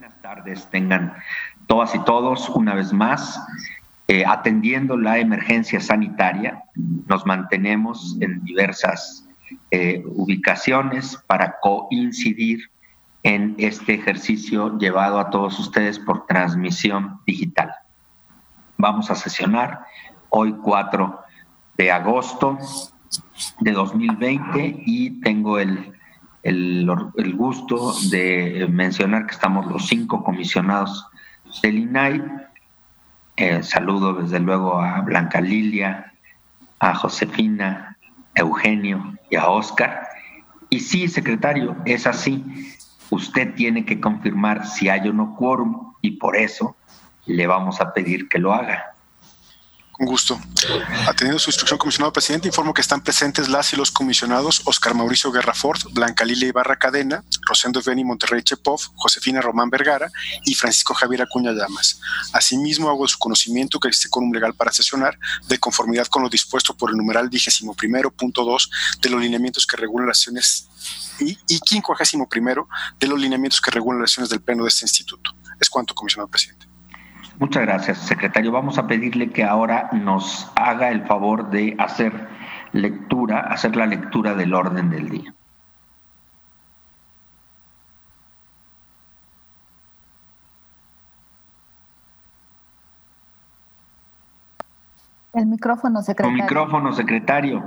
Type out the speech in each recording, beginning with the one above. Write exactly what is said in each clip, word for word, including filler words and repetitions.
Buenas tardes, tengan todas y todos una vez más. Eh, atendiendo la emergencia sanitaria, nos mantenemos en diversas eh, ubicaciones para coincidir en este ejercicio llevado a todos ustedes por transmisión digital. Vamos a sesionar hoy cuatro de agosto de dos mil veinte y tengo el, el, el gusto de mencionar que estamos los cinco comisionados del I N A I. Eh, saludo desde luego a Blanca Lilia, a Josefina, a Eugenio y a Óscar. Y sí, secretario, es así. Usted tiene que confirmar si hay o no quórum y por eso le vamos a pedir que lo haga. Con gusto. Atendiendo su instrucción, comisionado presidente, informo que están presentes las y los comisionados Óscar Mauricio Guerra Ford, Blanca Lilia Ibarra Cadena, Rosendo Eveni Monterrey Chepov, Josefina Román Vergara y Francisco Javier Acuña Llamas. Asimismo, hago de su conocimiento que existe quórum legal para sesionar de conformidad con lo dispuesto por el numeral vigésimo primero punto dos de los lineamientos que regulan las sesiones y, y quincuagésimo primero de los lineamientos que regulan las sesiones del Pleno de este instituto. Es cuanto, comisionado presidente. Muchas gracias, secretario. Vamos a pedirle que ahora nos haga el favor de hacer lectura, hacer la lectura del orden del día. El micrófono, secretario. Con micrófono, secretario.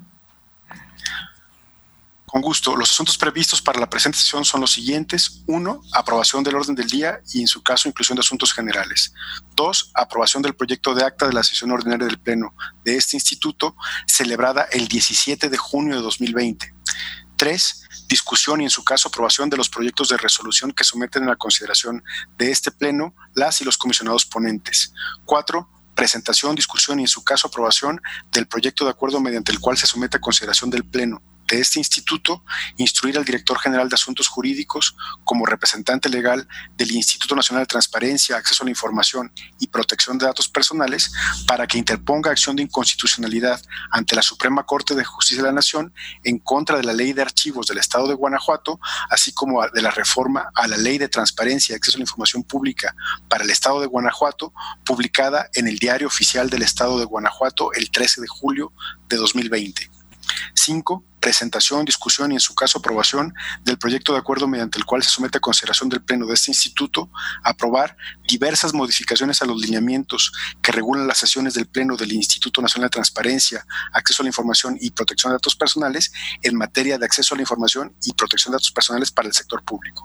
Con gusto. Los asuntos previstos para la presente sesión son los siguientes. Uno, aprobación del orden del día y, en su caso, inclusión de asuntos generales. Dos, aprobación del proyecto de acta de la sesión ordinaria del Pleno de este instituto, celebrada el diecisiete de junio de dos mil veinte. Tres, discusión y, en su caso, aprobación de los proyectos de resolución que someten a la consideración de este Pleno las y los comisionados ponentes. Cuatro, presentación, discusión y, en su caso, aprobación del proyecto de acuerdo mediante el cual se somete a consideración del Pleno de este instituto, instruir al director general de Asuntos Jurídicos como representante legal del Instituto Nacional de Transparencia, Acceso a la Información y Protección de Datos Personales para que interponga acción de inconstitucionalidad ante la Suprema Corte de Justicia de la Nación en contra de la Ley de Archivos del Estado de Guanajuato, así como de la reforma a la Ley de Transparencia y Acceso a la Información Pública para el Estado de Guanajuato, publicada en el Diario Oficial del Estado de Guanajuato el trece de julio de dos mil veinte. Cinco, presentación, discusión y, en su caso, aprobación del proyecto de acuerdo mediante el cual se somete a consideración del Pleno de este instituto aprobar diversas modificaciones a los lineamientos que regulan las sesiones del Pleno del Instituto Nacional de Transparencia, Acceso a la Información y Protección de Datos Personales en materia de acceso a la información y protección de datos personales para el sector público.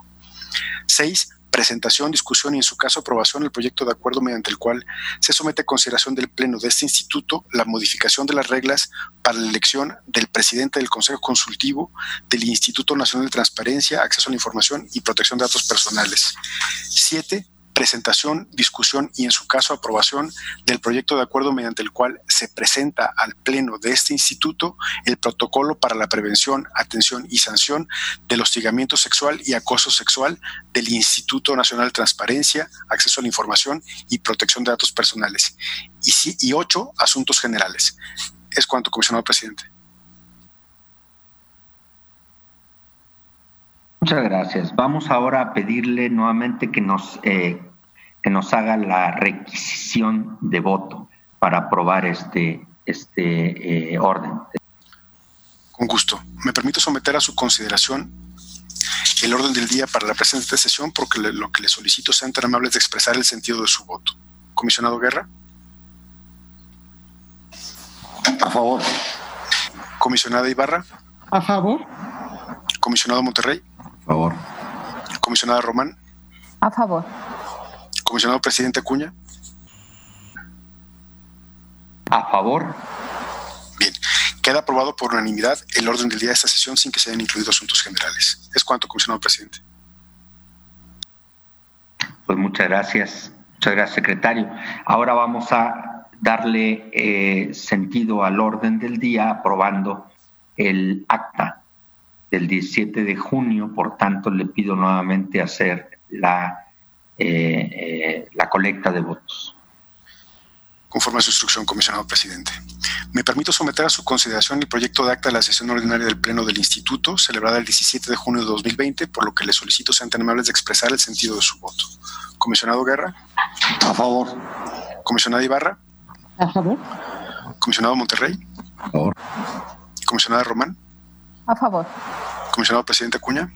Seis, presentación, discusión y, en su caso, aprobación del proyecto de acuerdo mediante el cual se somete a consideración del Pleno de este instituto la modificación de las reglas para la elección del presidente del Consejo Consultivo del Instituto Nacional de Transparencia, Acceso a la Información y Protección de Datos Personales. Siete, presentación, discusión y, en su caso, aprobación del proyecto de acuerdo mediante el cual se presenta al Pleno de este instituto el protocolo para la prevención, atención y sanción del hostigamiento sexual y acoso sexual del Instituto Nacional de Transparencia, Acceso a la Información y Protección de Datos Personales. Y, sí, y ocho, asuntos generales. Es cuanto, comisionado presidente. Muchas gracias. Vamos ahora a pedirle nuevamente que nos, eh, que nos haga la requisición de voto para aprobar este, este eh, orden. Con gusto. Me permito someter a su consideración el orden del día para la presente sesión porque le, lo que le solicito sean tan amables de expresar el sentido de su voto. Comisionado Guerra. A favor. Comisionada Ibarra. A favor. Comisionado Monterrey. A favor. Comisionada Román. A favor. Comisionado presidente Acuña. A favor. Bien. Queda aprobado por unanimidad el orden del día de esta sesión sin que se hayan incluido asuntos generales. Es cuanto, comisionado presidente. Pues muchas gracias. Muchas gracias, secretario. Ahora vamos a darle eh, sentido al orden del día aprobando el acta del diecisiete de junio, por tanto le pido nuevamente hacer la, eh, eh, la colecta de votos. Conforme a su instrucción, comisionado presidente. Me permito someter a su consideración el proyecto de acta de la sesión ordinaria del Pleno del Instituto, celebrada el diecisiete de junio de dos mil veinte, por lo que le solicito sean tan amables de expresar el sentido de su voto. Comisionado Guerra. A favor. Comisionada Ibarra. A favor. Comisionado Monterrey. A favor. Comisionada Román. A favor. Comisionado presidente Acuña.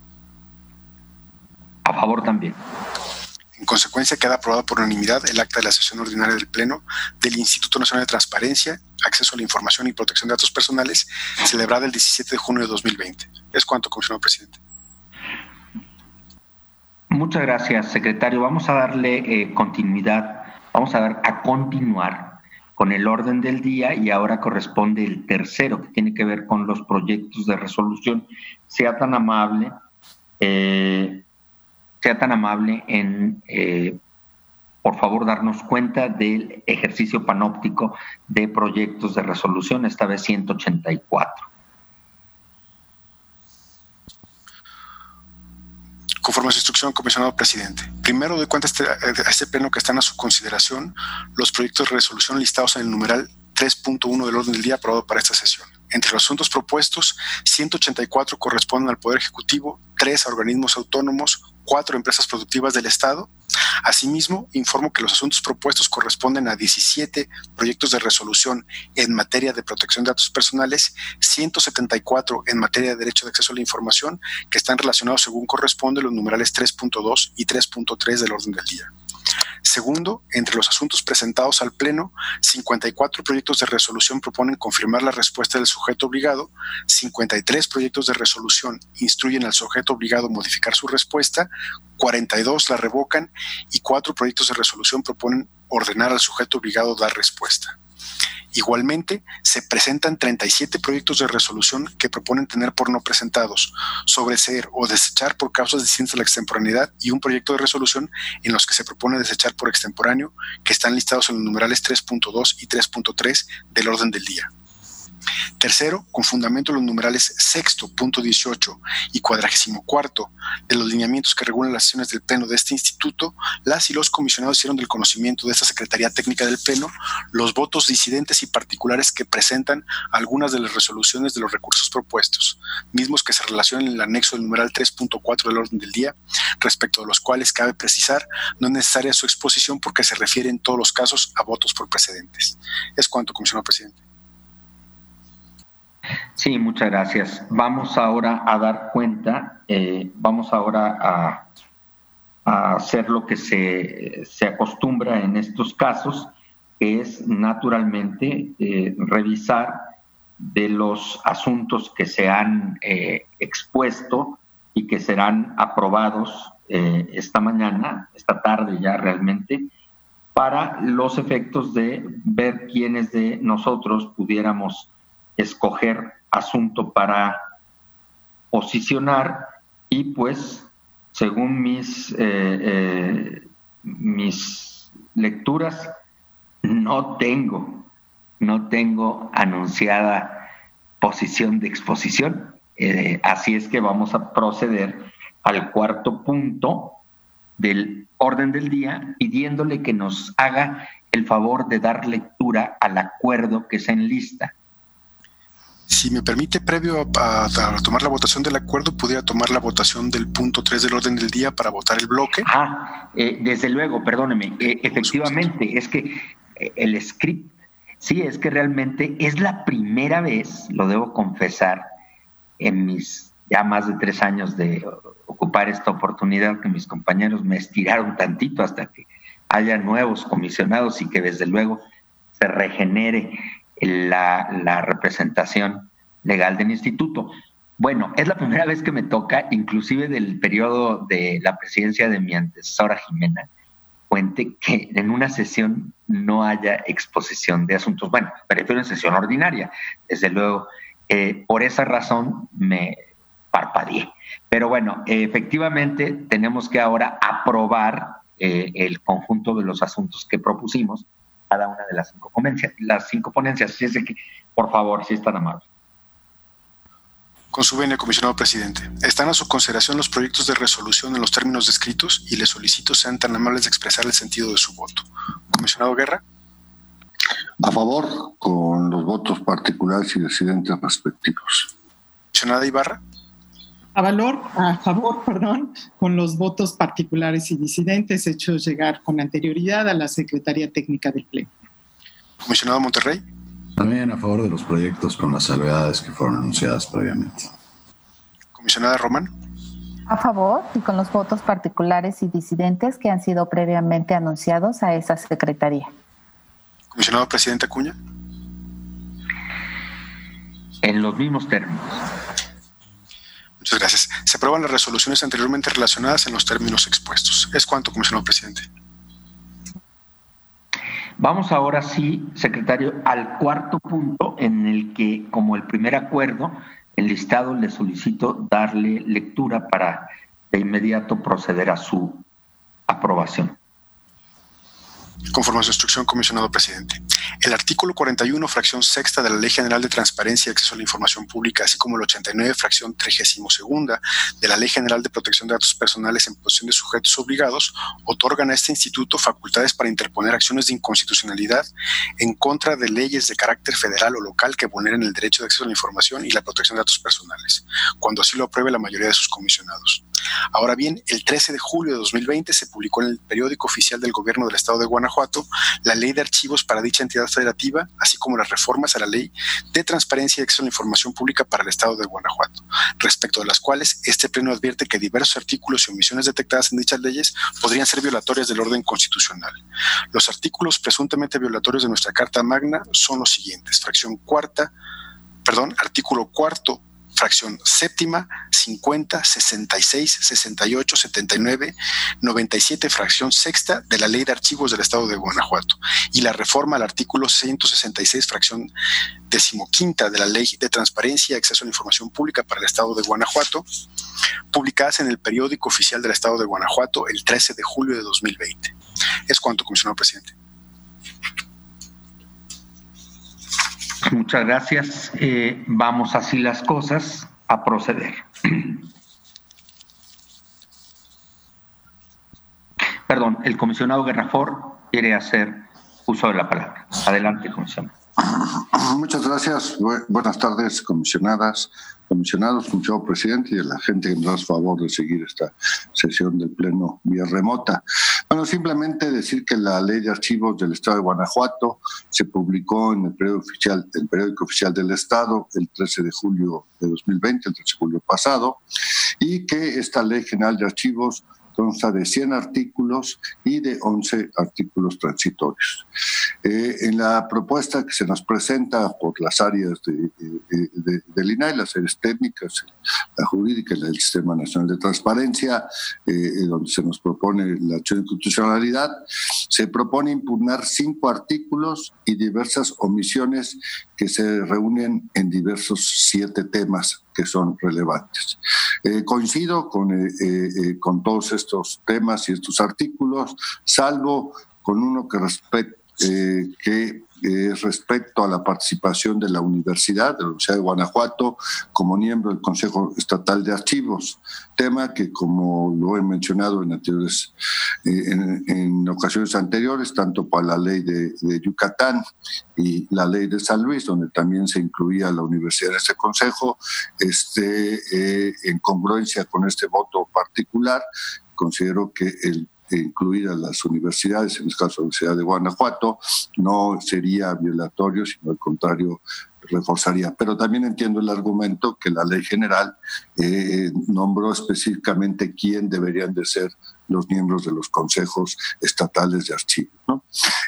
A favor también. En consecuencia, queda aprobado por unanimidad el acta de la sesión ordinaria del Pleno del Instituto Nacional de Transparencia, Acceso a la Información y Protección de Datos Personales, celebrada el diecisiete de junio de dos mil veinte. Es cuanto, comisionado presidente. Muchas gracias, secretario. Vamos a darle eh, continuidad, vamos a dar a continuar con el orden del día y ahora corresponde el tercero, que tiene que ver con los proyectos de resolución. Sea tan amable, eh, sea tan amable en, eh, por favor, darnos cuenta del ejercicio panóptico de proyectos de resolución, esta vez ciento ochenta y cuatro. Conforme a su instrucción, comisionado presidente. Primero doy cuenta a este, a este pleno que están a su consideración los proyectos de resolución listados en el numeral tres punto uno del orden del día aprobado para esta sesión. Entre los asuntos propuestos, ciento ochenta y cuatro corresponden al Poder Ejecutivo, tres a organismos autónomos, cuatro a empresas productivas del Estado. Asimismo, informo que los asuntos propuestos corresponden a diecisiete proyectos de resolución en materia de protección de datos personales, ciento setenta y cuatro en materia de derecho de acceso a la información, que están relacionados según corresponde los numerales tres punto dos y tres punto tres del orden del día. Segundo, entre los asuntos presentados al Pleno, cincuenta y cuatro proyectos de resolución proponen confirmar la respuesta del sujeto obligado, cincuenta y tres proyectos de resolución instruyen al sujeto obligado a modificar su respuesta, cuarenta y dos la revocan y cuatro proyectos de resolución proponen ordenar al sujeto obligado a dar respuesta. Igualmente, se presentan treinta y siete proyectos de resolución que proponen tener por no presentados, sobreseer o desechar por causas distintas a la extemporaneidad y un proyecto de resolución en los que se propone desechar por extemporáneo, que están listados en los numerales tres punto dos y tres punto tres del orden del día. Tercero, con fundamento en los numerales sexto, punto dieciocho y cuadragésimo cuarto de los lineamientos que regulan las sesiones del Pleno de este instituto, las y los comisionados hicieron del conocimiento de esta Secretaría Técnica del Pleno los votos disidentes y particulares que presentan algunas de las resoluciones de los recursos propuestos, mismos que se relacionan en el anexo del numeral tres punto cuatro del orden del día, respecto de los cuales cabe precisar no es necesaria su exposición porque se refiere en todos los casos a votos por precedentes. Es cuanto, comisionado presidente. Sí, muchas gracias. Vamos ahora a dar cuenta, eh, vamos ahora a, a hacer lo que se, se acostumbra en estos casos, que es naturalmente eh, revisar de los asuntos que se han eh, expuesto y que serán aprobados eh, esta mañana, esta tarde ya realmente, para los efectos de ver quiénes de nosotros pudiéramos escoger asunto para posicionar y pues según mis, eh, eh, mis lecturas no tengo, no tengo anunciada posición de exposición. Eh, así es que vamos a proceder al cuarto punto del orden del día pidiéndole que nos haga el favor de dar lectura al acuerdo que se enlista. Si me permite, previo a, a, a tomar la votación del acuerdo, pudiera tomar la votación del punto tres del orden del día para votar el bloque. Ah, eh, desde luego, perdóneme, eh, efectivamente, es que eh, el script, sí, es que realmente es la primera vez, lo debo confesar, en mis ya más de tres años de ocupar esta oportunidad, que mis compañeros me estiraron tantito hasta que haya nuevos comisionados y que desde luego se regenere La, la representación legal del instituto. Bueno, es la primera vez que me toca, inclusive del periodo de la presidencia de mi antecesora Jimena Puente, que en una sesión no haya exposición de asuntos. Bueno, prefiero en sesión ordinaria, desde luego. Eh, por esa razón me parpadeé. Pero bueno, eh, efectivamente tenemos que ahora aprobar eh, el conjunto de los asuntos que propusimos, cada una de las cinco ponencias, las cinco ponencias. Así es de que, por favor, si es tan amable. Con su venia, comisionado presidente. Están a su consideración los proyectos de resolución en los términos descritos y les solicito sean tan amables de expresar el sentido de su voto. Comisionado Guerra. A favor, con los votos particulares y disidentes respectivos. Comisionada Ibarra. A valor, a favor, perdón, con los votos particulares y disidentes hechos llegar con anterioridad a la Secretaría Técnica del Pleno. Comisionado Monterrey. También a favor de los proyectos con las salvedades que fueron anunciadas previamente. Comisionada Román. A favor y con los votos particulares y disidentes que han sido previamente anunciados a esa Secretaría. Comisionado Presidente Acuña. En los mismos términos. Muchas gracias. Se aprueban las resoluciones anteriormente relacionadas en los términos expuestos. ¿Es cuanto, comisionado presidente? Vamos ahora sí, secretario, al cuarto punto en el que, como el primer acuerdo, el listado le solicito darle lectura para de inmediato proceder a su aprobación. Conforme a su instrucción, comisionado presidente. El artículo cuarenta y uno, fracción sexta de la Ley General de Transparencia y Acceso a la Información Pública, así como el ochenta y nueve, fracción trigésimo segunda de la Ley General de Protección de Datos Personales en posesión de sujetos obligados, otorgan a este instituto facultades para interponer acciones de inconstitucionalidad en contra de leyes de carácter federal o local que vulneren el derecho de acceso a la información y la protección de datos personales, cuando así lo apruebe la mayoría de sus comisionados. Ahora bien, el trece de julio de dos mil veinte se publicó en el periódico oficial del Gobierno del Estado de Guanajuato la Ley de Archivos para dicha entidad federativa, así como las reformas a la Ley de Transparencia y Acceso a la Información Pública para el Estado de Guanajuato, respecto de las cuales este pleno advierte que diversos artículos y omisiones detectadas en dichas leyes podrían ser violatorias del orden constitucional. Los artículos presuntamente violatorios de nuestra Carta Magna son los siguientes: fracción cuarta, perdón, artículo cuarto, fracción séptima, cincuenta, sesenta y seis, sesenta y ocho, setenta y nueve, noventa y siete, fracción sexta de la Ley de Archivos del Estado de Guanajuato, y la reforma al artículo ciento sesenta y seis, fracción decimoquinta de la Ley de Transparencia y Acceso a la Información Pública para el Estado de Guanajuato, publicadas en el periódico oficial del Estado de Guanajuato el trece de julio de dos mil veinte. Es cuanto, comisionado presidente. Muchas gracias. Eh, vamos así las cosas a proceder. Perdón, el comisionado Guerrafort quiere hacer uso de la palabra. Adelante, comisionado. Muchas gracias. Buenas tardes, comisionadas, comisionados, comisionado presidente y a la gente que nos hace favor de seguir esta sesión del Pleno vía remota. Bueno, simplemente decir que la Ley de Archivos del Estado de Guanajuato se publicó en el periódico oficial, el periódico oficial del Estado el trece de julio de dos mil veinte, el trece de julio pasado, y que esta Ley General de Archivos consta de cien artículos y de once artículos transitorios. Eh, en la propuesta que se nos presenta por las áreas de, de, de, del I N A I, las áreas técnicas, la jurídica y el Sistema Nacional de Transparencia, eh, donde se nos propone la acción de constitucionalidad, se propone impugnar cinco artículos y diversas omisiones que se reúnen en diversos siete temas que son relevantes. Eh, coincido con, eh, eh, con todos estos temas y estos artículos, salvo con uno que, respect, eh, que es respecto a la participación de la Universidad, de la Universidad de Guanajuato, como miembro del Consejo Estatal de Archivos, tema que, como lo he mencionado en anteriores, eh, en, en ocasiones anteriores, tanto para la ley de, de Yucatán y la ley de San Luis, donde también se incluía la universidad en ese consejo, este, eh, en congruencia con este voto particular, considero que el incluir a las universidades, en este caso la Universidad de Guanajuato, no sería violatorio, sino al contrario, reforzaría. Pero también entiendo el argumento que la ley general eh, nombró específicamente quién deberían de ser los miembros de los consejos estatales de archivos, ¿no?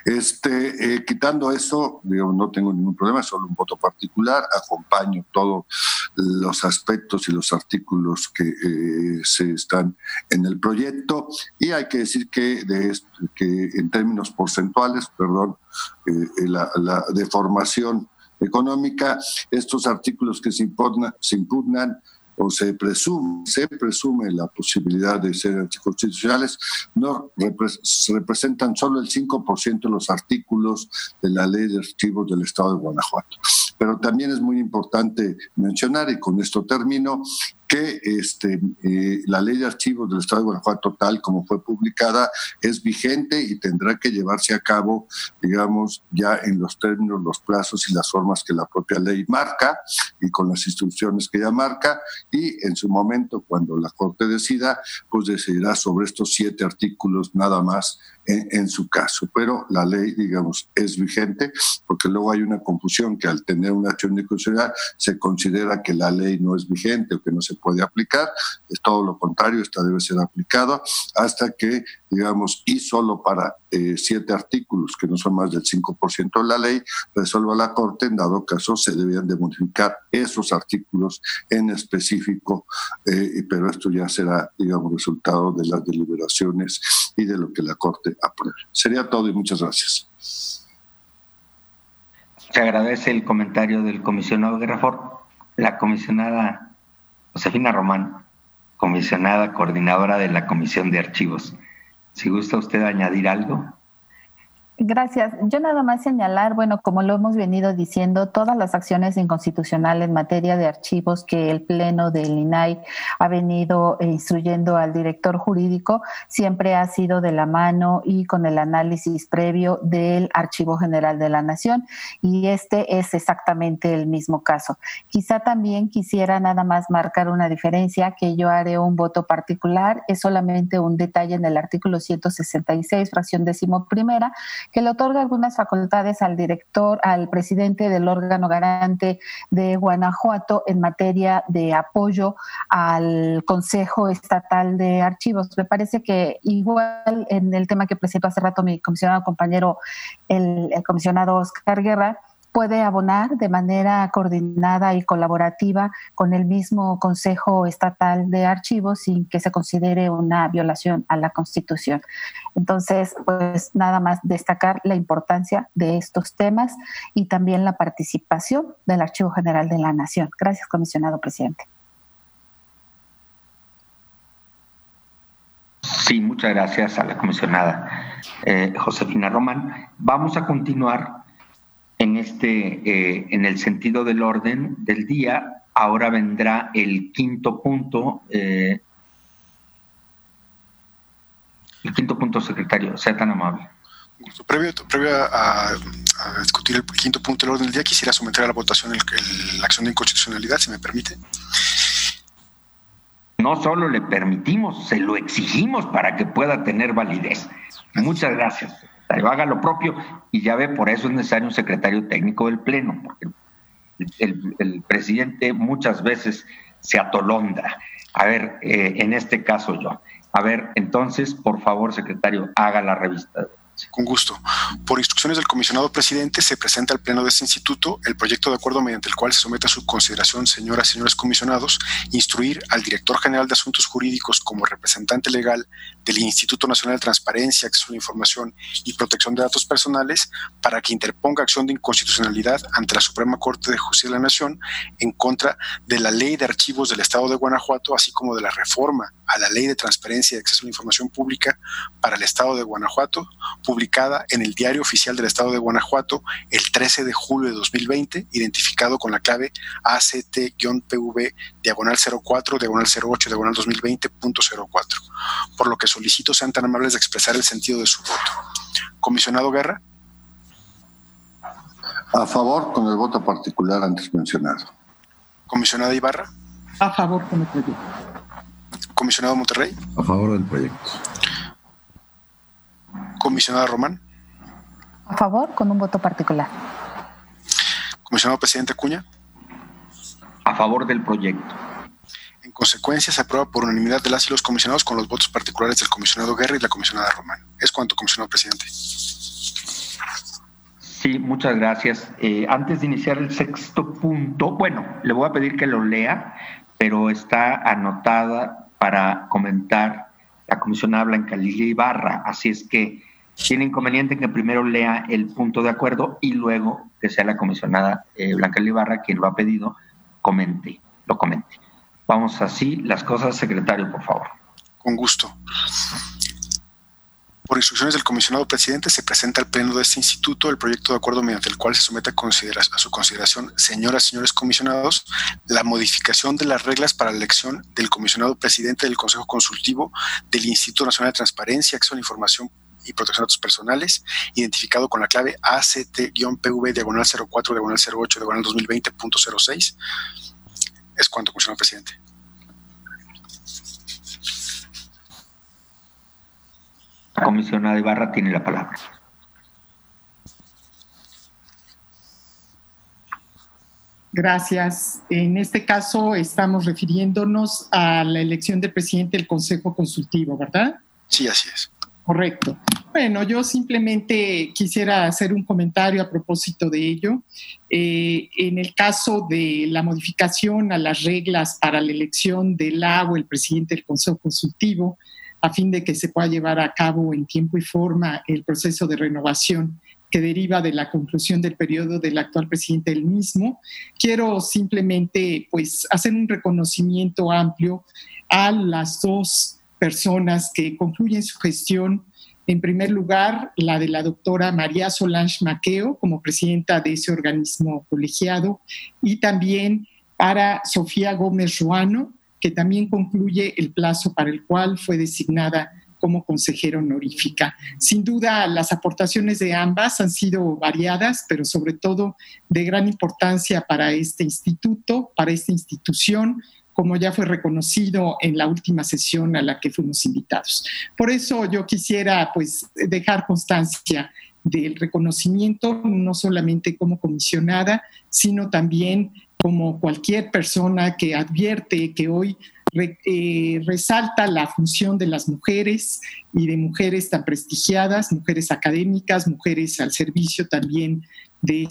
Este, eh, quitando eso, digo, no tengo ningún problema, solo un voto particular, acompaño todos los aspectos y los artículos que eh, se están en el proyecto, y hay que decir que, de esto, que en términos porcentuales, perdón, eh, la, la deformación económica, estos artículos que se impugnan, se impugnan o se presume, se presume la posibilidad de ser anticonstitucionales, no repre- representan solo el cinco por ciento de los artículos de la Ley de Archivos del Estado de Guanajuato. Pero también es muy importante mencionar, y con esto termino, que este, eh, la ley de archivos del Estado de Guanajuato, tal como fue publicada, es vigente y tendrá que llevarse a cabo, digamos, ya en los términos, los plazos y las formas que la propia ley marca y con las instrucciones que ella marca, y en su momento, cuando la Corte decida, pues decidirá sobre estos siete artículos nada más en, en su caso. Pero la ley, digamos, es vigente, porque luego hay una confusión que al tener una acción de inconstitucionalidad se considera que la ley no es vigente o que no se puede aplicar. Es todo lo contrario, esta debe ser aplicada hasta que, digamos, y solo para eh, siete artículos, que no son más del cinco por ciento de la ley, resuelva la Corte. En dado caso, se debían de modificar esos artículos en específico, eh, pero esto ya será, digamos, resultado de las deliberaciones y de lo que la Corte apruebe. Sería todo y muchas gracias. Se agradece el comentario del comisionado Guerra Fort. La comisionada Josefina Román, comisionada coordinadora de la Comisión de Archivos. Si gusta usted añadir algo. Gracias. Yo nada más señalar, bueno, como lo hemos venido diciendo, todas las acciones inconstitucionales en materia de archivos que el Pleno del I N A I ha venido instruyendo al director jurídico siempre ha sido de la mano y con el análisis previo del Archivo General de la Nación, y este es exactamente el mismo caso. Quizá también quisiera nada más marcar una diferencia, que yo haré un voto particular, es solamente un detalle en el artículo ciento sesenta y seis, fracción décimo primera, que le otorga algunas facultades al director, al presidente del órgano garante de Guanajuato en materia de apoyo al Consejo Estatal de Archivos. Me parece que igual en el tema que presentó hace rato mi comisionado compañero, el, el comisionado Oscar Guerra, puede abonar de manera coordinada y colaborativa con el mismo Consejo Estatal de Archivos sin que se considere una violación a la Constitución. Entonces, pues nada más destacar la importancia de estos temas y también la participación del Archivo General de la Nación. Gracias, comisionado presidente. Sí, muchas gracias a la comisionada eh, Josefina Román. Vamos a continuar en este, eh, en el sentido del orden del día. Ahora vendrá el quinto punto. Eh, el quinto punto, secretario, sea tan amable. Previo, previo a, a discutir el quinto punto del orden del día, quisiera someter a la votación el, el, la acción de inconstitucionalidad, si me permite. No solo le permitimos, se lo exigimos para que pueda tener validez. Muchas gracias. Haga lo propio, y ya ve, por eso es necesario un secretario técnico del Pleno, porque el, el, el presidente muchas veces se atolonda. A ver, eh, en este caso yo. A ver, entonces, por favor, secretario, haga la revista. Con gusto. Por instrucciones del comisionado presidente, se presenta al Pleno de este instituto el proyecto de acuerdo mediante el cual se somete a su consideración, señoras y señores comisionados, instruir al director general de Asuntos Jurídicos como representante legal del Instituto Nacional de Transparencia, Acceso a la Información y Protección de Datos Personales para que interponga acción de inconstitucionalidad ante la Suprema Corte de Justicia de la Nación en contra de la Ley de Archivos del Estado de Guanajuato, así como de la reforma a la Ley de Transparencia y Acceso a la Información Pública para el Estado de Guanajuato, publicada en el Diario Oficial del Estado de Guanajuato el trece de julio de dos mil veinte, identificado con la clave A C T-P V diagonal cero cuatro, diagonal cero ocho, diagonal dos mil veinte punto cero cuatro, por lo que solicito sean tan amables de expresar el sentido de su voto. Comisionado Guerra. A favor, con el voto particular antes mencionado. Comisionada Ibarra. A favor con el proyecto. Comisionado Monterrey. A favor del proyecto. Comisionada Román. A favor, con un voto particular. Comisionado presidente Acuña. A favor del proyecto. En consecuencia, se aprueba por unanimidad de las y los comisionados con los votos particulares del comisionado Guerra y la comisionada Román. Es cuanto, comisionado presidente. Sí, muchas gracias. Eh, antes de iniciar el sexto punto, bueno, le voy a pedir que lo lea, pero está anotada para comentar la comisionada Blanca Lilia Ibarra, así es que tiene inconveniente en que primero lea el punto de acuerdo y luego que sea la comisionada eh, Blanca Lilia Ibarra quien lo ha pedido, comente, lo comente. Vamos así las cosas, secretario, por favor. Con gusto. Por instrucciones del comisionado presidente, se presenta al pleno de este instituto el proyecto de acuerdo mediante el cual se somete a, considera- a su consideración, señoras y señores comisionados, la modificación de las reglas para la elección del comisionado presidente del Consejo Consultivo del Instituto Nacional de Transparencia, Acceso a la Información y Protección de Datos Personales, identificado con la clave A C T-P V diagonal cero cuatro diagonal cero ocho diagonal dos mil veinte punto cero seis. Es cuanto, comisionado presidente. La comisionada Ibarra tiene la palabra. Gracias. En este caso estamos refiriéndonos a la elección del presidente del Consejo Consultivo, ¿verdad? Sí, así es. Correcto. Bueno, yo simplemente quisiera hacer un comentario a propósito de ello. Eh, en el caso de la modificación a las reglas para la elección del A o el presidente del Consejo Consultivo, a fin de que se pueda llevar a cabo en tiempo y forma el proceso de renovación que deriva de la conclusión del periodo del actual presidente del mismo, quiero simplemente pues, hacer un reconocimiento amplio a las dos personas que concluyen su gestión. En primer lugar, la de la doctora María Solange Maqueo como presidenta de ese organismo colegiado, y también para Sofía Gómez Ruano, que también concluye el plazo para el cual fue designada como consejera honorífica. Sin duda, las aportaciones de ambas han sido variadas, pero sobre todo de gran importancia para este instituto, para esta institución, como ya fue reconocido en la última sesión a la que fuimos invitados. Por eso yo quisiera pues, dejar constancia del reconocimiento, no solamente como comisionada, sino también como cualquier persona que advierte que hoy re, eh, resalta la función de las mujeres y de mujeres tan prestigiadas, mujeres académicas, mujeres al servicio también de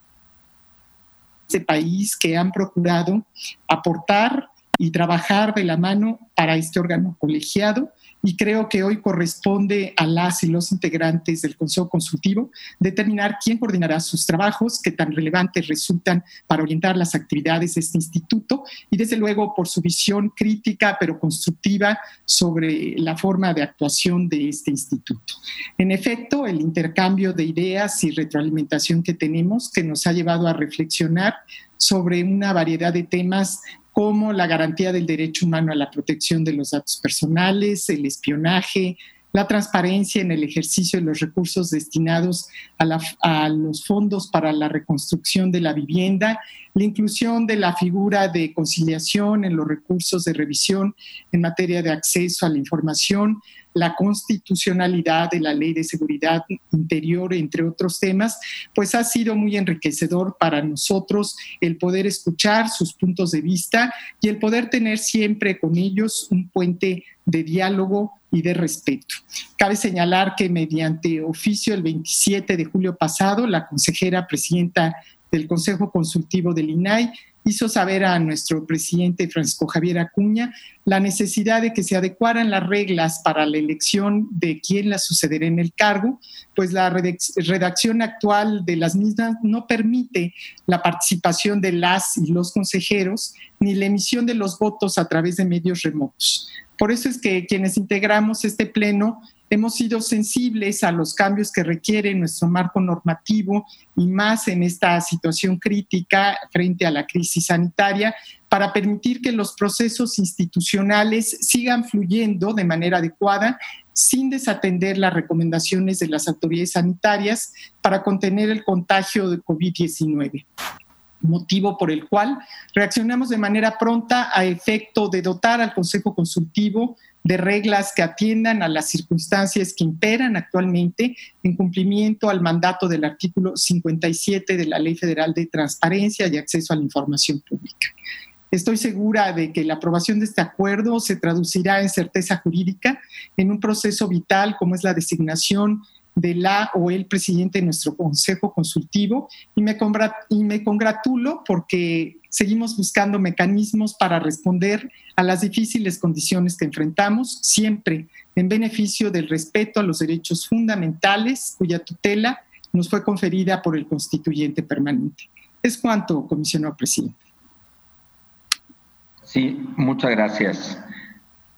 este país, que han procurado aportar y trabajar de la mano para este órgano colegiado. Y creo que hoy corresponde a las y los integrantes del Consejo Consultivo determinar quién coordinará sus trabajos, qué tan relevantes resultan para orientar las actividades de este instituto, y desde luego por su visión crítica pero constructiva sobre la forma de actuación de este instituto. En efecto, el intercambio de ideas y retroalimentación que tenemos, que nos ha llevado a reflexionar sobre una variedad de temas como la garantía del derecho humano a la protección de los datos personales, el espionaje, la transparencia en el ejercicio de los recursos destinados a, la, a los fondos para la reconstrucción de la vivienda, la inclusión de la figura de conciliación en los recursos de revisión en materia de acceso a la información, la constitucionalidad de la Ley de Seguridad Interior, entre otros temas, pues ha sido muy enriquecedor para nosotros el poder escuchar sus puntos de vista y el poder tener siempre con ellos un puente de diálogo y de respeto. Cabe señalar que mediante oficio el veintisiete de julio pasado, la consejera presidenta del Consejo Consultivo del I N A I hizo saber a nuestro presidente Francisco Javier Acuña la necesidad de que se adecuaran las reglas para la elección de quién la sucederá en el cargo, pues la redacción actual de las mismas no permite la participación de las y los consejeros ni la emisión de los votos a través de medios remotos. Por eso es que quienes integramos este pleno hemos sido sensibles a los cambios que requiere nuestro marco normativo y más en esta situación crítica frente a la crisis sanitaria, para permitir que los procesos institucionales sigan fluyendo de manera adecuada sin desatender las recomendaciones de las autoridades sanitarias para contener el contagio de COVID diecinueve. Motivo por el cual reaccionamos de manera pronta a efecto de dotar al Consejo Consultivo de reglas que atiendan a las circunstancias que imperan actualmente en cumplimiento al mandato del artículo cincuenta y siete de la Ley Federal de Transparencia y Acceso a la Información Pública. Estoy segura de que la aprobación de este acuerdo se traducirá en certeza jurídica en un proceso vital como es la designación de la o el presidente de nuestro Consejo Consultivo, y me, y me congratulo porque seguimos buscando mecanismos para responder a las difíciles condiciones que enfrentamos, siempre en beneficio del respeto a los derechos fundamentales cuya tutela nos fue conferida por el Constituyente Permanente. Es cuanto, comisionado presidente. Sí, muchas gracias.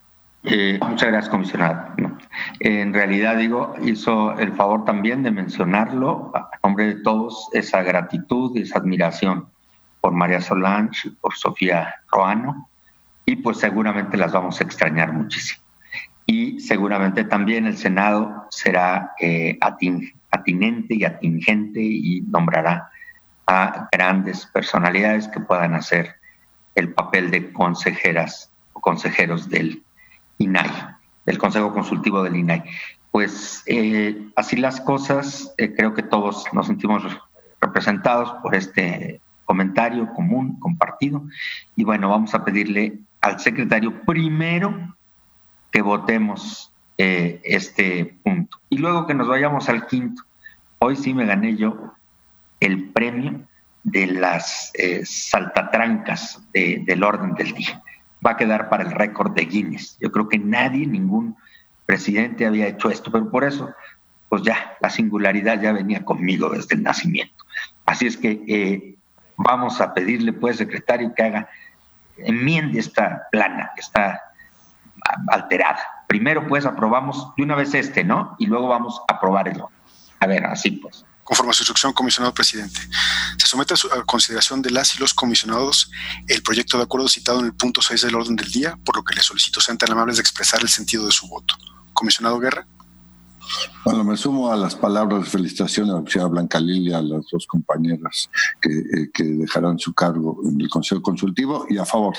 Eh, muchas gracias, comisionada. No. En realidad, digo, hizo el favor también de mencionarlo a nombre de todos, esa gratitud, esa admiración por María Solange, por Sofía Roano, y pues seguramente las vamos a extrañar muchísimo. Y seguramente también el Senado será eh, atin, atinente y atingente y nombrará a grandes personalidades que puedan hacer el papel de consejeras o consejeros del I N A I, del Consejo Consultivo del I N A I. Pues eh, así las cosas, eh, creo que todos nos sentimos representados por este comentario común, compartido, y bueno, vamos a pedirle al secretario primero que votemos eh, este punto, y luego que nos vayamos al quinto. Hoy sí me gané yo el premio de las eh, saltatrancas de, del orden del día. Va a quedar para el récord de Guinness. Yo creo que nadie, ningún presidente había hecho esto, pero por eso, pues ya, la singularidad ya venía conmigo desde el nacimiento. Así es que eh, vamos a pedirle, pues, secretario, que haga, enmiende esta plana que está alterada. Primero, pues, aprobamos de una vez este, ¿no? Y luego vamos a aprobar el otro. A ver, así pues. Conforme a su instrucción, comisionado presidente, se somete a, su, a consideración de las y los comisionados el proyecto de acuerdo citado en el punto seis del orden del día, por lo que le solicito sean tan amables de expresar el sentido de su voto. Comisionado Guerra. Bueno, me sumo a las palabras de felicitación a la señora Blanca Lilia, a las dos compañeras que, eh, que dejarán su cargo en el Consejo Consultivo, y a favor.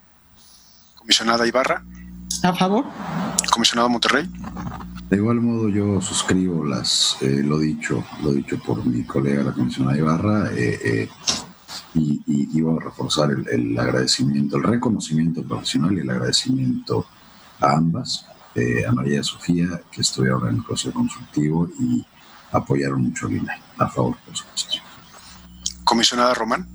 Comisionada Ibarra. A favor. Comisionado Monterrey. De igual modo, yo suscribo las eh, lo dicho lo dicho por mi colega, la comisionada Ibarra, eh, eh, y, y, y vamos a reforzar el, el agradecimiento, el reconocimiento profesional y el agradecimiento a ambas, eh, a María y a Sofía, que estuvieron en el Consejo Consultivo y apoyaron mucho al I N A I. A favor, por supuesto. Comisionada Román.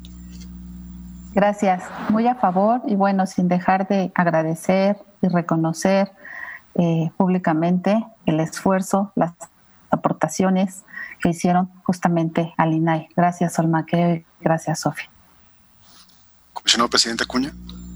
Gracias, muy a favor, y bueno, sin dejar de agradecer y reconocer Eh, públicamente el esfuerzo, las aportaciones que hicieron justamente al I N A I. Gracias, Olmaqueo, y gracias, Sofía. Comisionado presidente Acuña.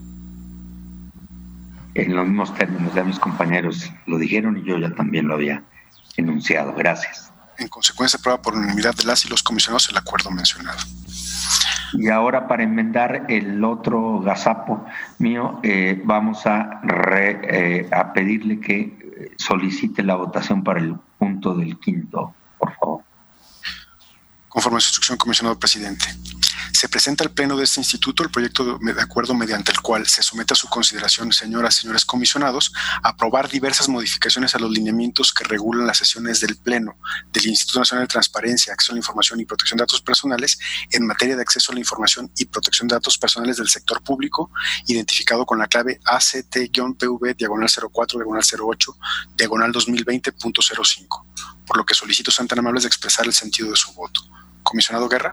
En los mismos términos, ya mis compañeros lo dijeron y yo ya también lo había enunciado. Gracias. En consecuencia, aprueba por unanimidad de las y los comisionados el acuerdo mencionado. Y ahora, para enmendar el otro gazapo mío, eh, vamos a, re, eh, a pedirle que solicite la votación para el punto del quinto, por favor. Conforme a su instrucción, comisionado presidente. Se presenta al Pleno de este Instituto el proyecto de acuerdo mediante el cual se somete a su consideración, señoras y señores comisionados, a aprobar diversas modificaciones a los lineamientos que regulan las sesiones del Pleno del Instituto Nacional de Transparencia, Acceso a la Información y Protección de Datos Personales en materia de acceso a la información y protección de datos personales del sector público, identificado con la clave A C T-P V diagonal cero cuatro diagonal cero ocho diagonal dos mil veinte punto cero cinco, por lo que solicito sean tan amables de expresar el sentido de su voto. Comisionado Guerra.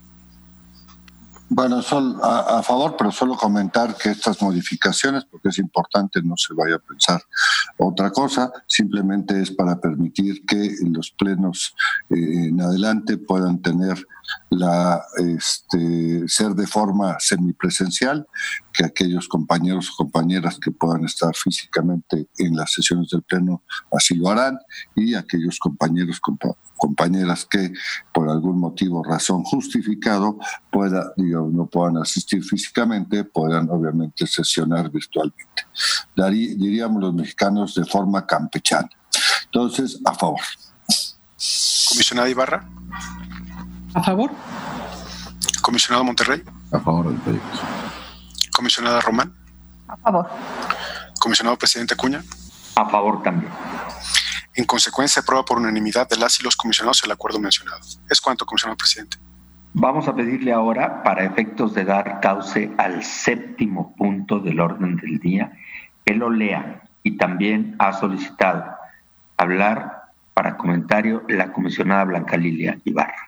Bueno, sol, a, a favor, pero solo comentar que estas modificaciones, porque es importante, no se vaya a pensar otra cosa, simplemente es para permitir que los plenos eh, en adelante puedan tener la este, ser de forma semipresencial, que aquellos compañeros o compañeras que puedan estar físicamente en las sesiones del pleno así lo harán, y aquellos compañeros compa- compañeras que por algún motivo, razón justificado, pueda, digamos, no puedan asistir físicamente, puedan obviamente sesionar virtualmente. Darí, diríamos los mexicanos de forma campechana. Entonces, a favor. Comisionada Ibarra. A favor. Comisionado Monterrey. A favor del proyecto. Comisionada Román. A favor. Comisionado presidente Acuña. A favor también. En consecuencia, aprueba por unanimidad de las y los comisionados el acuerdo mencionado. Es cuanto, comisionado presidente. Vamos a pedirle ahora, para efectos de dar cauce al séptimo punto del orden del día, que lo lea, y también ha solicitado hablar para comentario la comisionada Blanca Lilia Ibarra.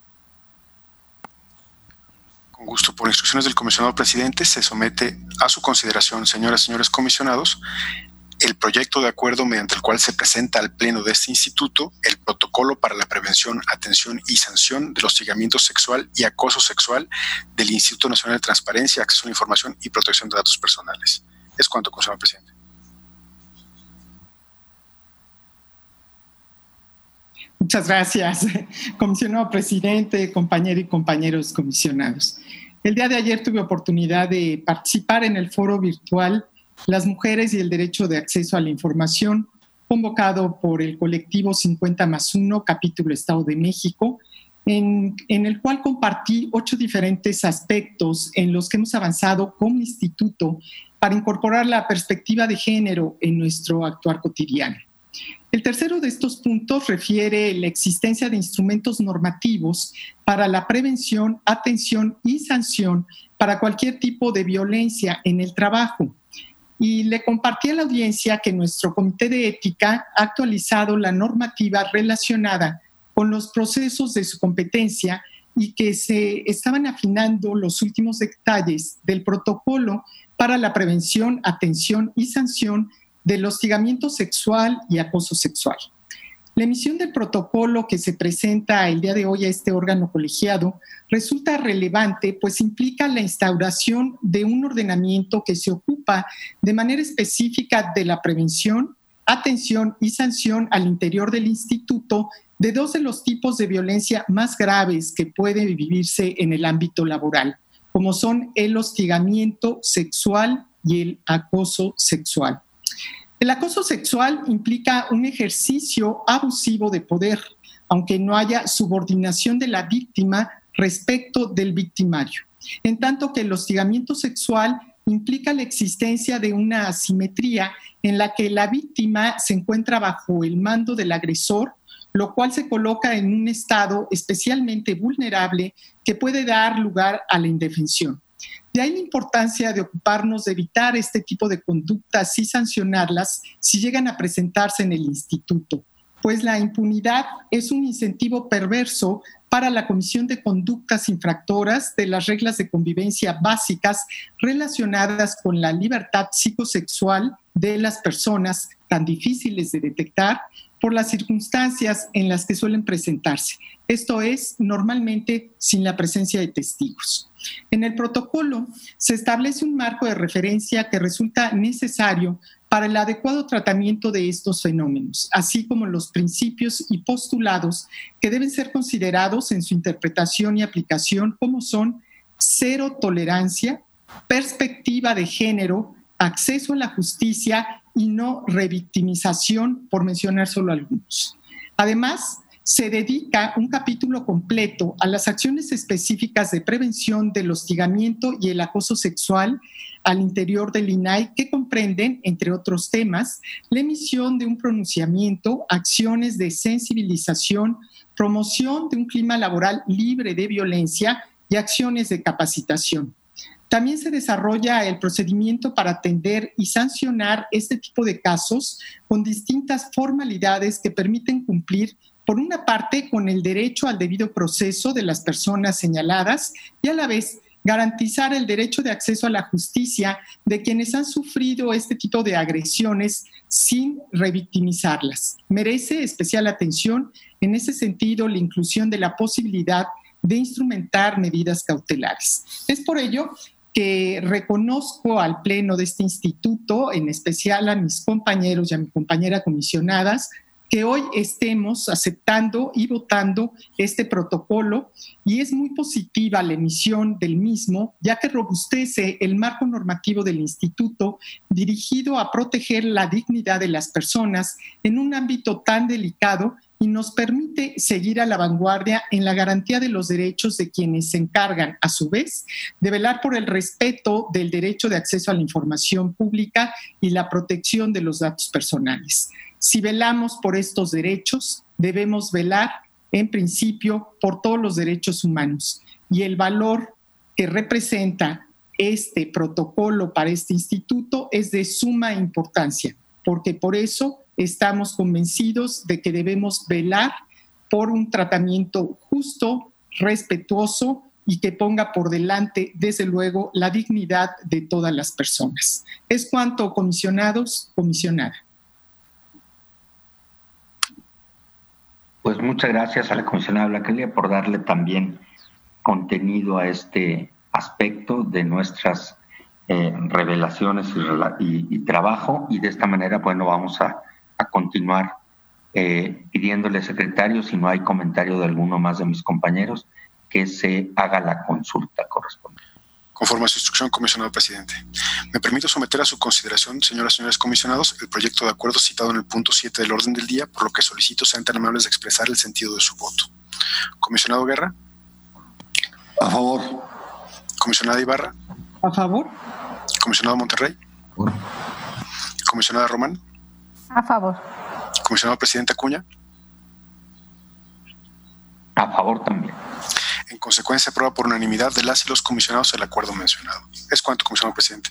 Con gusto. Por instrucciones del comisionado presidente, se somete a su consideración, señoras y señores comisionados, el proyecto de acuerdo mediante el cual se presenta al Pleno de este Instituto el protocolo para la prevención, atención y sanción del hostigamiento sexual y acoso sexual del Instituto Nacional de Transparencia, Acceso a la Información y Protección de Datos Personales. Es cuanto, comisionado presidente. Muchas gracias, comisionado presidente, compañeros y compañeros comisionados. El día de ayer tuve oportunidad de participar en el foro virtual Las Mujeres y el Derecho de Acceso a la Información, convocado por el colectivo cincuenta más uno, capítulo Estado de México, en, en el cual compartí ocho diferentes aspectos en los que hemos avanzado como instituto para incorporar la perspectiva de género en nuestro actuar cotidiano. El tercero de estos puntos refiere la existencia de instrumentos normativos para la prevención, atención y sanción para cualquier tipo de violencia en el trabajo. Y le compartí a la audiencia que nuestro Comité de Ética ha actualizado la normativa relacionada con los procesos de su competencia y que se estaban afinando los últimos detalles del protocolo para la prevención, atención y sanción del hostigamiento sexual y acoso sexual. La emisión del protocolo que se presenta el día de hoy a este órgano colegiado resulta relevante, pues implica la instauración de un ordenamiento que se ocupa de manera específica de la prevención, atención y sanción al interior del instituto de dos de los tipos de violencia más graves que puede vivirse en el ámbito laboral, como son el hostigamiento sexual y el acoso sexual. El acoso sexual implica un ejercicio abusivo de poder, aunque no haya subordinación de la víctima respecto del victimario. En tanto que el hostigamiento sexual implica la existencia de una asimetría en la que la víctima se encuentra bajo el mando del agresor, lo cual se coloca en un estado especialmente vulnerable que puede dar lugar a la indefensión. De ahí la importancia de ocuparnos de evitar este tipo de conductas y sancionarlas si llegan a presentarse en el instituto, pues la impunidad es un incentivo perverso para la comisión de conductas infractoras de las reglas de convivencia básicas relacionadas con la libertad psicosexual de las personas, tan difíciles de detectar por las circunstancias en las que suelen presentarse. Esto es, normalmente sin la presencia de testigos. En el protocolo se establece un marco de referencia que resulta necesario para el adecuado tratamiento de estos fenómenos, así como los principios y postulados que deben ser considerados en su interpretación y aplicación, como son cero tolerancia, perspectiva de género, acceso a la justicia y no revictimización, por mencionar solo algunos. Además, se dedica un capítulo completo a las acciones específicas de prevención del hostigamiento y el acoso sexual al interior del I N A I, que comprenden, entre otros temas, la emisión de un pronunciamiento, acciones de sensibilización, promoción de un clima laboral libre de violencia y acciones de capacitación. También se desarrolla el procedimiento para atender y sancionar este tipo de casos con distintas formalidades que permiten cumplir, por una parte, con el derecho al debido proceso de las personas señaladas y a la vez garantizar el derecho de acceso a la justicia de quienes han sufrido este tipo de agresiones sin revictimizarlas. Merece especial atención en ese sentido la inclusión de la posibilidad de instrumentar medidas cautelares. Es por ello que reconozco al Pleno de este instituto, en especial a mis compañeros y a mi compañera comisionadas, que hoy estemos aceptando y votando este protocolo, y es muy positiva la emisión del mismo, ya que robustece el marco normativo del instituto dirigido a proteger la dignidad de las personas en un ámbito tan delicado y nos permite seguir a la vanguardia en la garantía de los derechos de quienes se encargan, a su vez, de velar por el respeto del derecho de acceso a la información pública y la protección de los datos personales. Si velamos por estos derechos, debemos velar, en principio, por todos los derechos humanos. Y el valor que representa este protocolo para este instituto es de suma importancia, porque por eso estamos convencidos de que debemos velar por un tratamiento justo, respetuoso y que ponga por delante, desde luego, la dignidad de todas las personas. Es cuanto, comisionados, comisionada. Pues muchas gracias a la comisionada Blanca por darle también contenido a este aspecto de nuestras eh, revelaciones y, y, y trabajo, y de esta manera, bueno, vamos a, a continuar eh, pidiéndole, secretario, si no hay comentario de alguno más de mis compañeros, que se haga la consulta correspondiente. Conforme a su instrucción, comisionado presidente. Me permito someter a su consideración, señoras y señores comisionados, el proyecto de acuerdo citado en el punto siete del orden del día, por lo que solicito sean tan amables de expresar el sentido de su voto. Comisionado Guerra. A favor. Comisionada Ibarra. A favor. Comisionado Monterrey. A favor. Comisionada Román. A favor. Comisionado presidente Acuña. A favor también. En consecuencia, aprueba por unanimidad de las y los comisionados el acuerdo mencionado. Es cuanto, comisionado presidente.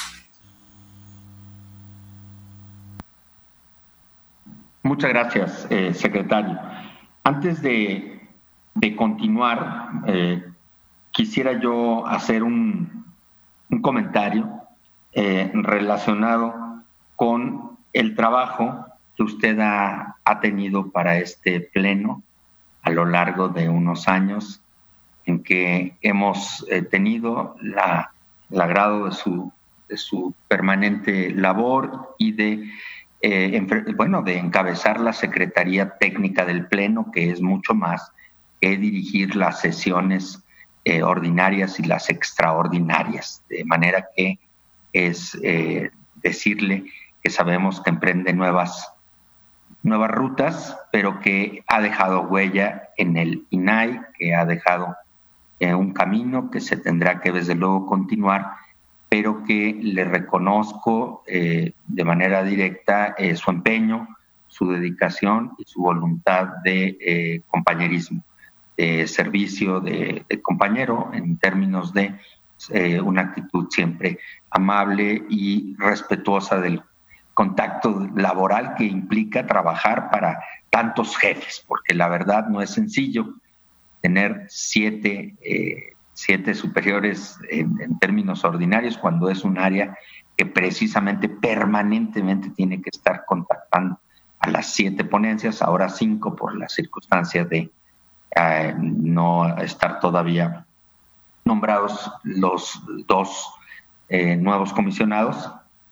Muchas gracias, eh, secretario. Antes de, de continuar, eh, quisiera yo hacer un, un comentario eh, relacionado con el trabajo que usted ha, ha tenido para este pleno a lo largo de unos años, en que hemos eh, tenido la, el agrado de su, de su permanente labor y de, eh, en, bueno, de encabezar la Secretaría Técnica del Pleno, que es mucho más que dirigir las sesiones eh, ordinarias y las extraordinarias, de manera que es eh, decirle que sabemos que emprende nuevas nuevas rutas, pero que ha dejado huella en el I N A I, que ha dejado eh, un camino que se tendrá que desde luego continuar, pero que le reconozco eh, de manera directa eh, su empeño, su dedicación y su voluntad de eh, compañerismo, de servicio de, de compañero en términos de eh, una actitud siempre amable y respetuosa del contacto laboral que implica trabajar para tantos jefes, porque la verdad no es sencillo tener siete, eh, siete superiores en, en términos ordinarios cuando es un área que precisamente permanentemente tiene que estar contactando a las siete ponencias, ahora cinco por las circunstancias de eh, no estar todavía nombrados los dos eh, nuevos comisionados.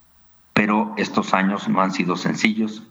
Pero estos años no han sido sencillos.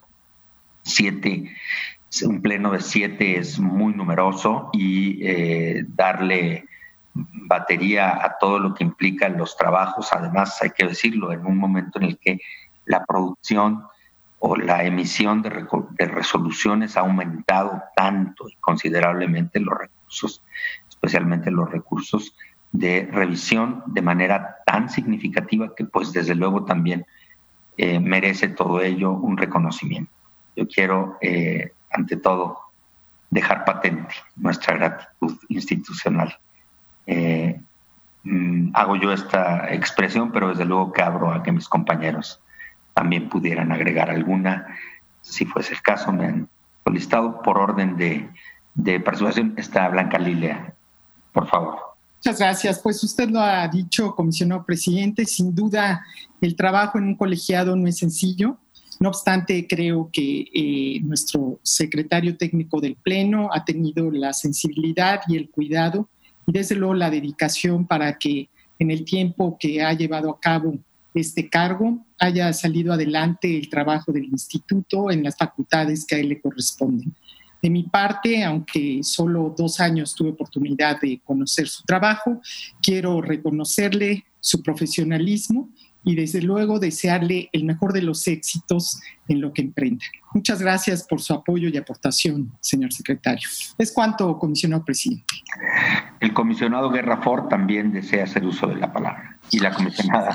Siete, un pleno de siete es muy numeroso y eh, darle batería a todo lo que implica los trabajos, además hay que decirlo, en un momento en el que la producción o la emisión de, de resoluciones ha aumentado tanto y considerablemente los recursos, especialmente los recursos de revisión de manera tan significativa que pues desde luego también Eh, merece todo ello un reconocimiento. Yo quiero, eh, ante todo, dejar patente nuestra gratitud institucional. Eh, mm, hago yo esta expresión, pero desde luego que abro a que mis compañeros también pudieran agregar alguna, si fuese el caso. Me han solicitado por orden de, de participación. Está Blanca Lilia, por favor. Muchas gracias. Pues usted lo ha dicho, comisionado presidente, sin duda el trabajo en un colegiado no es sencillo. No obstante, creo que eh, nuestro secretario técnico del Pleno ha tenido la sensibilidad y el cuidado y desde luego la dedicación para que en el tiempo que ha llevado a cabo este cargo haya salido adelante el trabajo del instituto en las facultades que a él le corresponden. De mi parte, aunque solo dos años tuve oportunidad de conocer su trabajo, quiero reconocerle su profesionalismo y desde luego desearle el mejor de los éxitos en lo que emprenda. Muchas gracias por su apoyo y aportación, señor secretario. Es cuanto, comisionado presidente. El comisionado Guerra Fort también desea hacer uso de la palabra. Y la comisionada.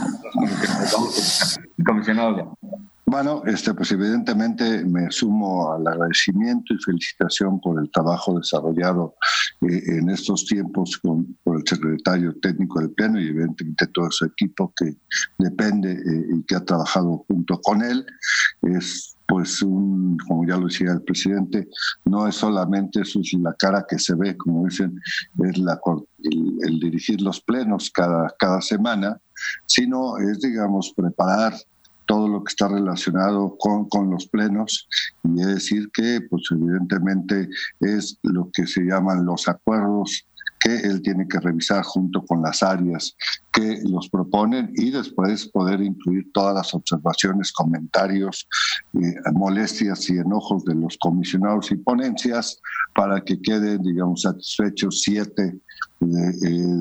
El comisionado Guerra. Bueno, este, pues evidentemente me sumo al agradecimiento y felicitación por el trabajo desarrollado eh, en estos tiempos con, por el secretario técnico del Pleno y evidentemente todo su equipo que depende eh, y que ha trabajado junto con él. Es pues un, como ya lo decía el presidente, no es solamente eso, es la cara que se ve, como dicen, es la, el, el dirigir los plenos cada, cada semana, sino es, digamos, preparar todo lo que está relacionado con, con los plenos, y es decir que pues evidentemente es lo que se llaman los acuerdos que él tiene que revisar junto con las áreas que los proponen y después poder incluir todas las observaciones, comentarios, eh, molestias y enojos de los comisionados y ponencias para que queden, digamos, satisfechos siete eh,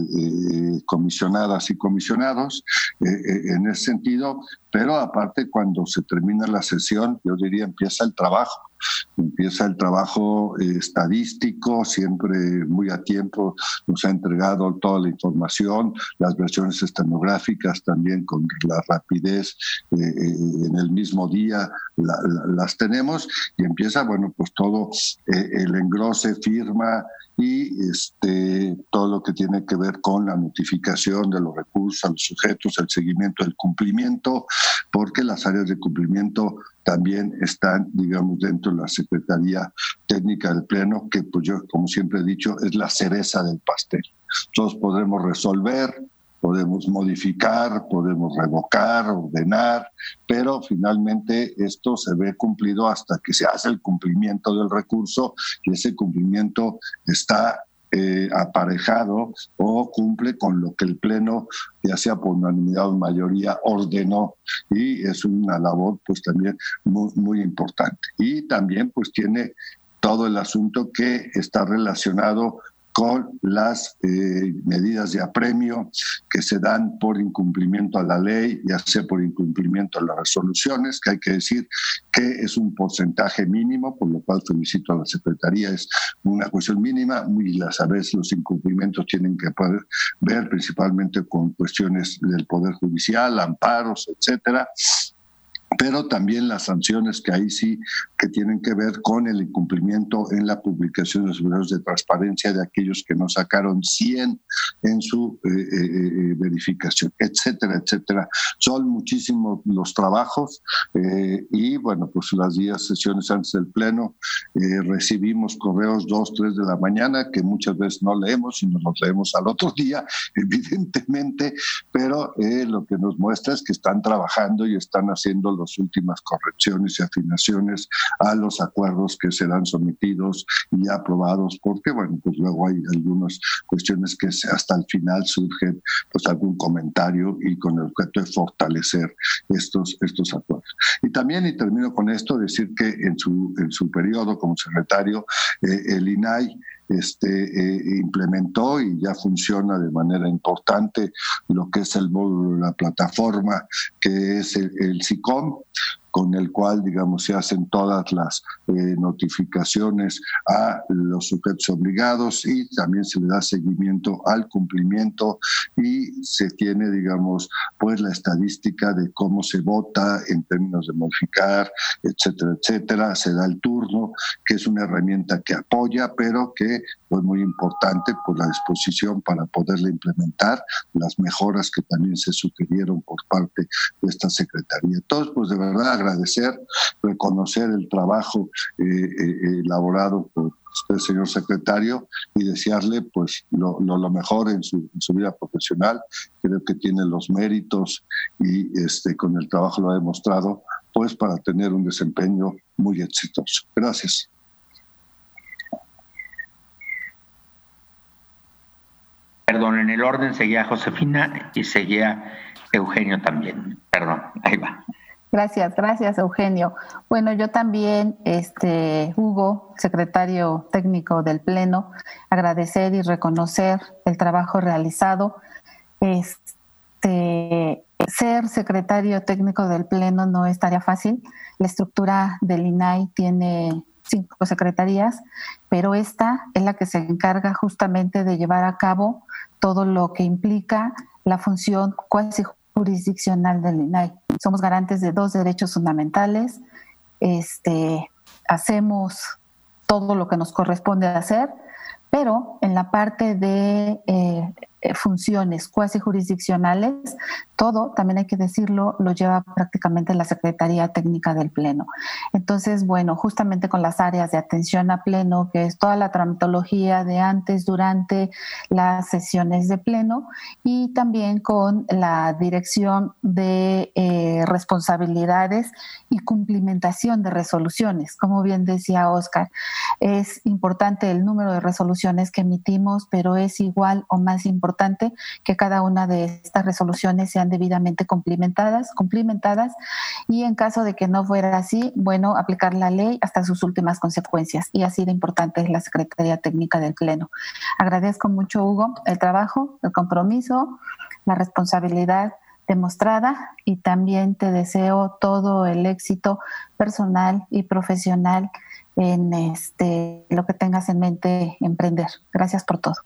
eh, comisionadas y comisionados eh, eh, en ese sentido. Pero aparte, cuando se termina la sesión, yo diría, empieza el trabajo. Empieza el trabajo eh, estadístico, siempre muy a tiempo nos ha entregado toda la información, las versiones estenográficas también con la rapidez eh, eh, en el mismo día la, la, las tenemos y empieza, bueno, pues todo eh, el engrose, firma y este, todo lo que tiene que ver con la notificación de los recursos a los sujetos, el seguimiento del cumplimiento, porque las áreas de cumplimiento también están, digamos, dentro de la Secretaría Técnica del Pleno, que pues yo, como siempre he dicho, es la cereza del pastel. Todos podemos resolver, podemos modificar, podemos revocar, ordenar, pero finalmente esto se ve cumplido hasta que se hace el cumplimiento del recurso y ese cumplimiento está eh, aparejado o cumple con lo que el Pleno, ya sea por unanimidad o mayoría, ordenó, y es una labor pues también muy, muy importante. Y también pues tiene todo el asunto que está relacionado con las eh, medidas de apremio que se dan por incumplimiento a la ley, ya sea por incumplimiento a las resoluciones, que hay que decir que es un porcentaje mínimo, por lo cual felicito a la Secretaría, es una cuestión mínima, y a veces los incumplimientos tienen que poder ver principalmente con cuestiones del Poder Judicial, amparos, etcétera, pero también las sanciones que ahí sí que tienen que ver con el incumplimiento en la publicación de los videos de transparencia de aquellos que no sacaron cien en su eh, eh, verificación, etcétera, etcétera. Son muchísimos los trabajos eh, y bueno, pues las días sesiones antes del Pleno eh, recibimos correos dos, tres de la mañana que muchas veces no leemos y nos los leemos al otro día, evidentemente, pero eh, lo que nos muestra es que están trabajando y están haciendo las últimas correcciones y afinaciones a los acuerdos que serán sometidos y aprobados, porque bueno, pues luego hay algunas cuestiones que hasta el final surgen pues algún comentario y con el objeto de fortalecer estos, estos acuerdos. Y también, y termino con esto, decir que en su, en su periodo como secretario, eh, el I N A I Este, eh, implementó y ya funciona de manera importante lo que es el módulo de la plataforma, que es el, el SICOM, con el cual, digamos, se hacen todas las eh, notificaciones a los sujetos obligados y también se le da seguimiento al cumplimiento y se tiene, digamos, pues la estadística de cómo se vota en términos de modificar, etcétera, etcétera. Se da el turno, que es una herramienta que apoya, pero que pues muy importante por la disposición para poderla implementar, las mejoras que también se sugirieron por parte de esta Secretaría. Entonces, pues de verdad agradecer, reconocer el trabajo eh, eh, elaborado por usted, señor secretario, y desearle pues lo, lo, lo mejor en su, en su vida profesional. Creo que tiene los méritos y este, con el trabajo lo ha demostrado, pues para tener un desempeño muy exitoso. Gracias. Perdón, en el orden seguía Josefina y seguía Eugenio también. Perdón, ahí va. Gracias, gracias Eugenio. Bueno, yo también, este, Hugo, secretario técnico del Pleno, agradecer y reconocer el trabajo realizado. Este, ser secretario técnico del Pleno no es tarea fácil. La estructura del I N A I tiene cinco secretarías, pero esta es la que se encarga justamente de llevar a cabo todo lo que implica la función cuasi jurisdiccional del I N A I. Somos garantes de dos derechos fundamentales, este, hacemos todo lo que nos corresponde hacer, pero en la parte de eh, eh, funciones cuasi jurisdiccionales, todo, también hay que decirlo, lo lleva prácticamente la Secretaría Técnica del Pleno. Entonces, bueno, justamente con las áreas de atención a Pleno, que es toda la tramitología de antes, durante las sesiones de Pleno, y también con la dirección de eh, responsabilidades y cumplimentación de resoluciones. Como bien decía Oscar, es importante el número de resoluciones que emitimos, pero es igual o más importante que cada una de estas resoluciones sean debidamente cumplimentadas, cumplimentadas y en caso de que no fuera así, bueno, aplicar la ley hasta sus últimas consecuencias. Y así de importante es la Secretaría Técnica del Pleno. Agradezco mucho, Hugo, el trabajo, el compromiso, la responsabilidad demostrada y también te deseo todo el éxito personal y profesional en este lo que tengas en mente emprender. Gracias por todo.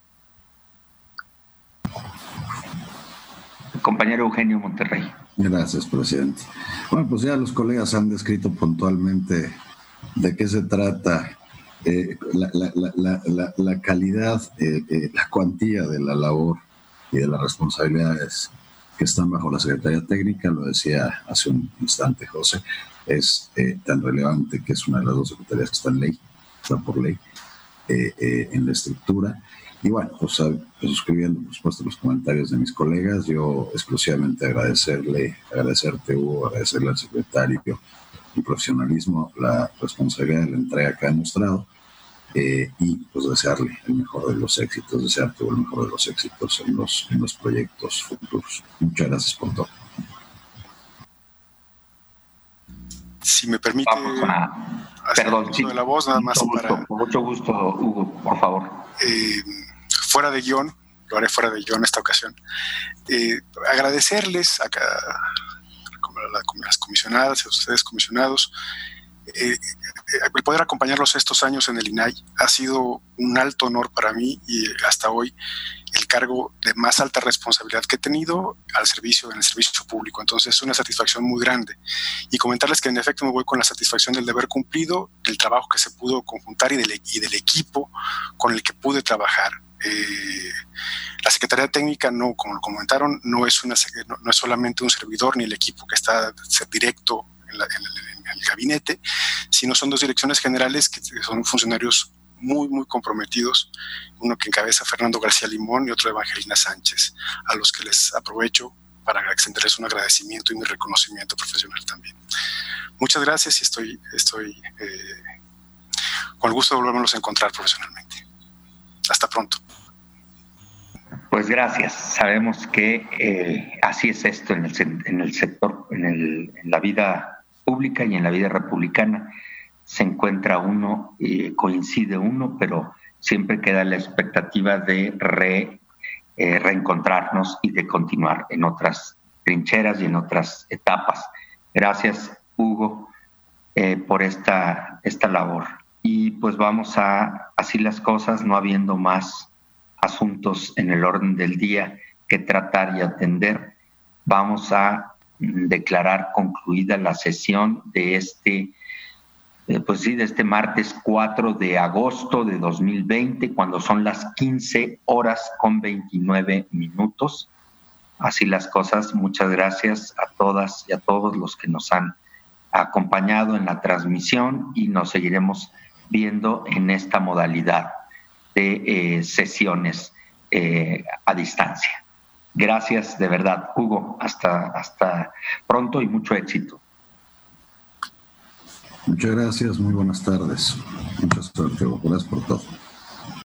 Compañero Eugenio Monterrey. Gracias, presidente. Bueno, pues ya los colegas han descrito puntualmente de qué se trata, eh, la, la, la, la, la calidad, eh, eh, la cuantía de la labor y de las responsabilidades que están bajo la Secretaría Técnica. Lo decía hace un instante José, es eh, tan relevante que es una de las dos secretarías que está en ley, está por ley, eh, eh, en la estructura. Y bueno, pues, pues suscribiendo por supuesto los comentarios de mis colegas, yo exclusivamente agradecerle, agradecerte Hugo, agradecerle al secretario el profesionalismo, la responsabilidad de la entrega que ha demostrado, eh, y pues desearle el mejor de los éxitos, desearte el mejor de los éxitos en los, en los proyectos futuros. Muchas gracias por todo. Si me permite, ah, perdón, sí, de la voz, nada más mucho para... Gusto, con mucho gusto, Hugo, por favor. Eh, fuera de guión, lo haré fuera de guión esta ocasión, eh, agradecerles a, a, a las comisionadas, a ustedes comisionados, eh, el poder acompañarlos estos años en el I N A I ha sido un alto honor para mí y hasta hoy el cargo de más alta responsabilidad que he tenido al servicio, en el servicio público. Entonces es una satisfacción muy grande. Y comentarles que en efecto me voy con la satisfacción del deber cumplido, del trabajo que se pudo conjuntar y del, y del equipo con el que pude trabajar. Eh, la Secretaría Técnica, no, como lo comentaron, no es, una, no, no es solamente un servidor ni el equipo que está directo en, la, en, el, en el gabinete, sino son dos direcciones generales que son funcionarios muy, muy comprometidos, uno que encabeza Fernando García Limón y otro Evangelina Sánchez, a los que les aprovecho para extenderles un agradecimiento y mi reconocimiento profesional también. Muchas gracias y estoy, estoy eh, con el gusto de volvernos a encontrar profesionalmente. Hasta pronto. Pues gracias. Sabemos que eh, así es esto en el, en el sector, en, el, en la vida pública y en la vida republicana. Se encuentra uno, eh, coincide uno, pero siempre queda la expectativa de re, eh, reencontrarnos y de continuar en otras trincheras y en otras etapas. Gracias, Hugo, eh, por esta, esta labor. Y pues vamos a, así las cosas, no habiendo más asuntos en el orden del día que tratar y atender, vamos a declarar concluida la sesión de este pues sí, de este martes cuatro de agosto de dos mil veinte, cuando son las quince horas con veintinueve minutos. Así las cosas. Muchas gracias a todas y a todos los que nos han acompañado en la transmisión y nos seguiremos viendo en esta modalidad de eh, sesiones eh, a distancia. Gracias de verdad, Hugo. Hasta, hasta pronto y mucho éxito. Muchas gracias, muy buenas tardes. Muchas suerte, gracias por todo.